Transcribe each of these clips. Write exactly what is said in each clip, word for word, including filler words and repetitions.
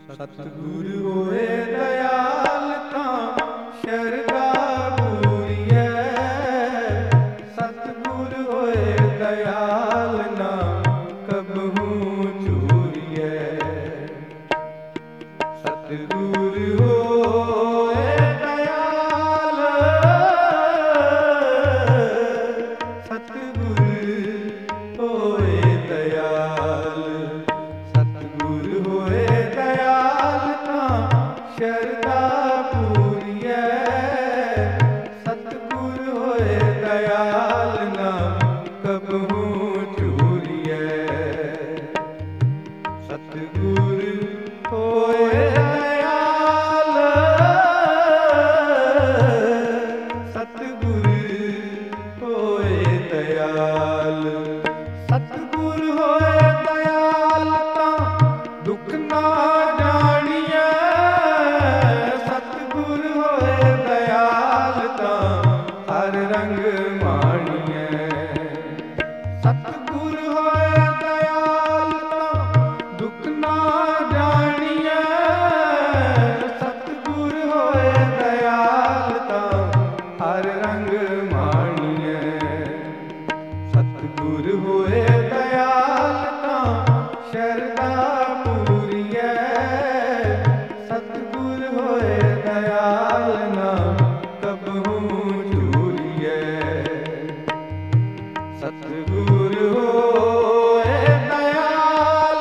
ਸਤਿਗੁਰ ਹੋਏ ਦਇਆਲ ਤਾਂ ਸ਼ਰਧਾ ਪੂਰੀਐ। ਸਤਿਗੁਰ ਹੋਏ ਦਇਆਲ ਨਾ ਕਬਹੂ ਚੂਰੀਐ। ਸਤਿਗੁਰ ਹੋਏ ਦਇਆਲ, ਸਤਿਗੁਰ ਹੋਏ ਦਇਆਲ, ਸਤਿਗੁਰ ਹੋਏ ਦਇਆਲ ਤਾਂ ਸ਼ਰਧਾ ਪੂਰੀਐ। ਸਤਿਗੁਰ ਹੋਏ ਦਇਆਲ ਨਾ ਕਬਹੂ ਚੂਰੀਐ। ਸਤਿਗੁਰ ਹੋਏ ਦਇਆਲ, ਸਤਿਗੁਰ ਹੋਏ ਦਇਆਲ, ਸਤਿਗੁਰ ਹੋਏ ਦਇਆਲ ਤਾਂ ਦੁੱਖ ਨਾ ਜਾਣੀਐ। ਸਤਿਗੁਰ ਹੋਏ ਦਇਆਲ ਤਾਂ ਹਰ ਰੰਗ ਮਾਣੀਐ। ਸਤਿਗੁਰ ਹੋਏ ਦਇਆਲ ਤਾਂ ਦੁੱਖ ਨਾ ਜਾਣੀਐ। ਸਤਿਗੁਰ ਹੋਏ ਦਇਆਲ ਤਾਂ ਹਰ ਰੰਗ ਮਾਣੀਐ। ਸਤਿਗੁਰ ਹੋਏ ਦਇਆਲ ਤਾਂ ਸ਼ਰਧਾ ਪੂਰੀਐ। ਸਤਿਗੁਰ ਹੋਏ ਦਇਆਲ ਨਾ ਕਬਹੂ ਚੂਰੀਐ। ਸਤਿਗੁਰ ਹੋਏ ਦਇਆਲ,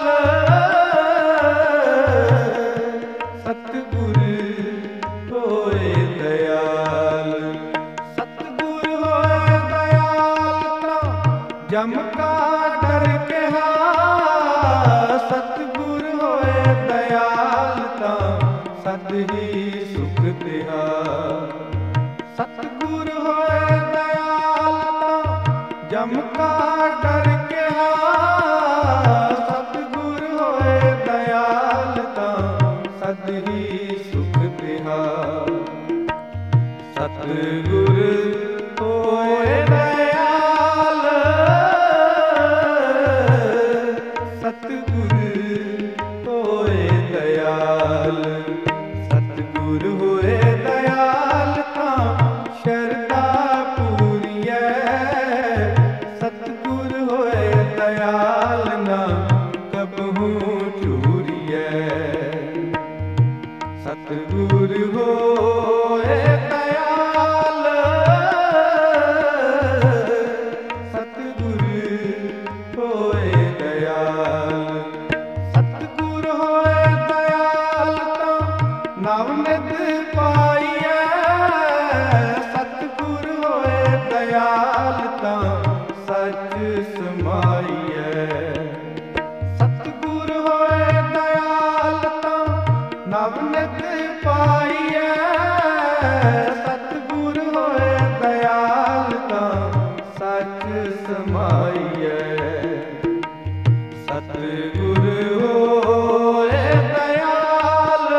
ਸਤਿਗੁਰ ਹੋਏ ਦਇਆਲ, ਸਤਿਗੁਰ ਹੋਏ ਦਇਆਲ ਤਾਂ ਜਮ ਕਾ ਡਰ ਕਿਹਾ। ਸਤਿਗੁਰ ਹੋਏ ਦਇਆਲ ਤਾਂ ਸਦ ਹੀ ਸੁਖ ਤਿਹਾ। ਸਤਿਗੁਰ ਹੋਏ ਦਇਆਲ ਤਾਂ ਜਮ ਕਾ ਡਰ ਕਿਹਾ। ਸਤਿਗੁਰ ਹੋਏ ਦਇਆਲ ਤਾਂ ਸਦ ਹੀ ਸੁਖ ਤਿਹਾ। ਸਤਿਗੁਰ ਹੋਏ ਦਇਆਲ, ਸਤਿਗੁਰ ਹੋਏ ਦਇਆਲ, ਸਤਿਗੁਰ ਹੋਏ ਦਇਆਲ ਤਾਂ ਸ਼ਰਧਾ ਪੂਰੀਐ। ਸਤਿਗੁਰ ਹੋਏ ਦਇਆਲ ਨਾ ਕਬਹੂ ਚੂਰੀਐ। ਸਤਿਗੁਰ ਹੋਏ ਦਇਆਲ, ਸਤਿਗੁਰ ਹੋਏ ਦਇਆਲ, ਸਤਿਗੁਰ ਹੋਏ ਦਇਆਲ ਤਾਂ ਨਵ ਨਿਤ ਪਾਈਐ। ਸਤਿਗੁਰ ਹੋਏ ਦਇਆਲ ਤਾਂ ਸੱਚ ਸਮਾਈਐ। ਸਤਿਗੁਰ ਹੋਏ ਦਇਆਲ ਤਾਂ ਨਵ ਨਿਤ ਪਾਈਐ। ਸਤਿਗੁਰ ਹੋਏ ਦਇਆਲ ਤਾਂ ਸੱਚ ਸਮਾਈਐ। ਸਤਿਗੁਰ ਹੋਏ ਦਇਆਲ,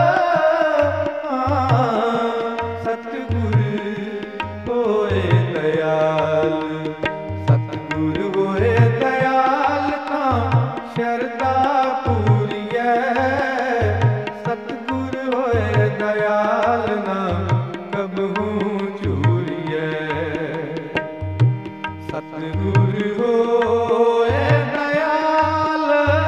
ਸਤਿਗੁਰ ਹੋਏ ਦਇਆਲ, ਸਤਿਗੁਰ ਹੋਏ ਦਇਆਲ ਤਾਂ ਸ਼ਰਧਾ ਪੂਰੀਐ। ਸਤਿਗੁਰ ਹੋਏ ਦਇਆਲ ਨਾ ਕਬਹੂ ਚੂਰੀਐ। ਸਤਿਗੁਰ ਹੋਏ ਦਇਆਲ,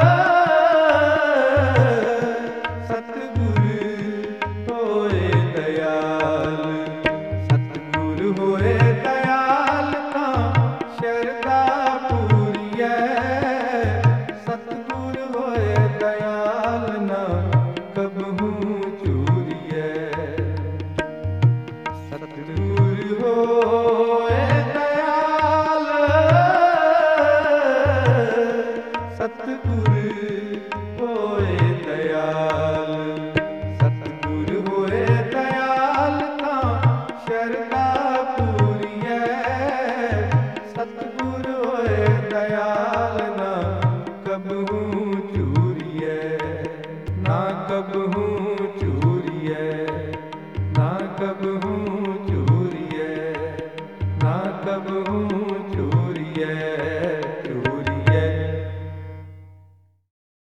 ਸਤਿਗੁਰ ਹੋਏ ਦਇਆਲ, ਸਤਿਗੁਰ ਹੋਏ ਦਇਆਲ ਤਾਂ ਸ਼ਰਧਾ ਪੂਰੀਐ। ਸਤਿਗੁਰ ਹੋਏ ਦਇਆਲ ਨਾ ਕਬਹੂ ਚੂਰੀਐ। ਸਤਿਗੁਰ ਹੋਏ ਦਇਆਲ, ਸਤਿਗੁਰ ਹੋਏ ਦਇਆਲ,